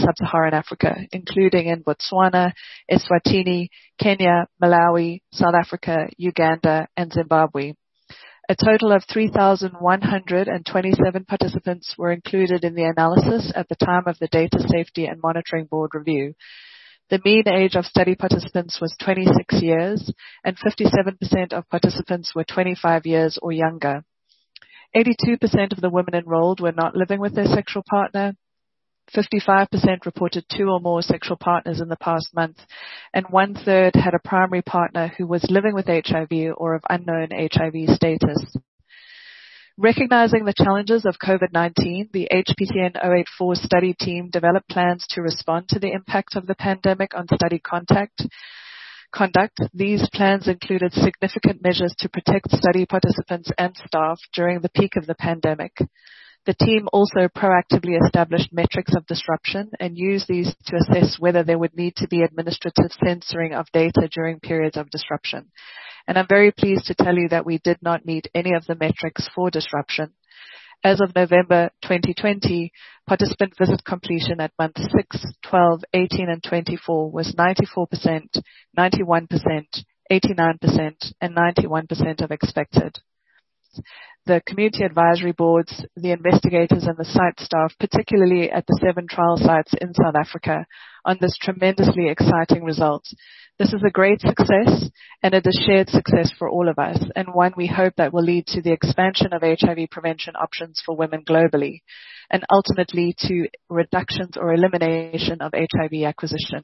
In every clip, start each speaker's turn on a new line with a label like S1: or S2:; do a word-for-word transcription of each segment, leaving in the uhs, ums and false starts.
S1: sub-Saharan Africa, including in Botswana, Eswatini, Kenya, Malawi, South Africa, Uganda, and Zimbabwe. A total of three thousand one hundred twenty-seven participants were included in the analysis at the time of the Data Safety and Monitoring Board review. The mean age of study participants was twenty-six years, and fifty-seven percent of participants were twenty-five years or younger. eighty-two percent of the women enrolled were not living with their sexual partner. fifty-five percent reported two or more sexual partners in the past month, and one-third had a primary partner who was living with H I V or of unknown H I V status. Recognizing the challenges of COVID nineteen, the H P T N zero eight four study team developed plans to respond to the impact of the pandemic on study contact. Conduct. These plans included significant measures to protect study participants and staff during the peak of the pandemic. The team also proactively established metrics of disruption and used these to assess whether there would need to be administrative censoring of data during periods of disruption. And I'm very pleased to tell you that we did not meet any of the metrics for disruption. As of November twenty twenty, participant visit completion at month six, twelve, eighteen, and twenty-four was ninety-four percent, ninety-one percent, eighty-nine percent, and ninety-one percent of expected. The community advisory boards, the investigators, and the site staff, particularly at the seven trial sites in South Africa, on this tremendously exciting result. This is a great success, and it is shared success for all of us, and one we hope that will lead to the expansion of H I V prevention options for women globally, and ultimately to reductions or elimination of H I V acquisition.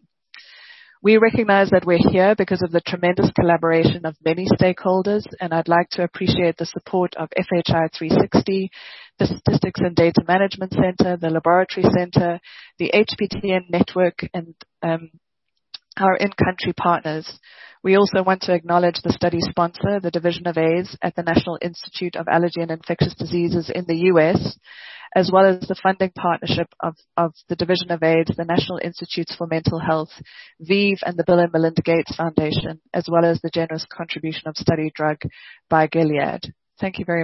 S1: We recognize that we're here because of the tremendous collaboration of many stakeholders, and I'd like to appreciate the support of F H I three sixty, the Statistics and Data Management Center, the Laboratory Center, the H P T N Network, and um, our in-country partners. We also want to acknowledge the study sponsor, the Division of AIDS at the National Institute of Allergy and Infectious Diseases in the U S, as well as the funding partnership of, of the Division of AIDS, the National Institutes for Mental Health, ViiV, and the Bill and Melinda Gates Foundation, as well as the generous contribution of study drug by Gilead. Thank you very much.